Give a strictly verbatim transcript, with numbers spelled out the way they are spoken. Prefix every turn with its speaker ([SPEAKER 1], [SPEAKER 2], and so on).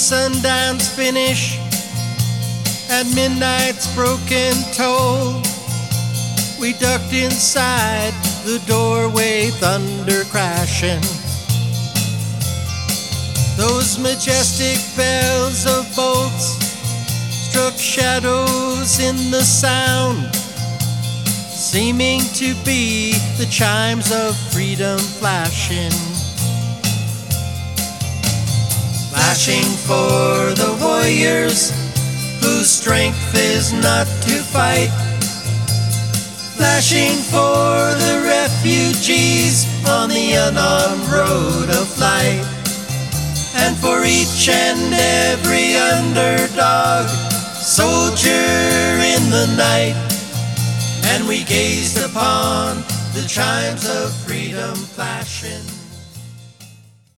[SPEAKER 1] sundown's finish, at midnight's broken toll, we ducked inside the doorway, thunder crashing. Those majestic bells of bolts struck shadows in the sound, seeming to be the chimes of freedom flashing. Flashing for the warriors whose strength is not to fight. Flashing for the refugees on the unarmed road of flight. And for each and every underdog, soldier in the night. And we gazed upon the chimes of freedom flashing.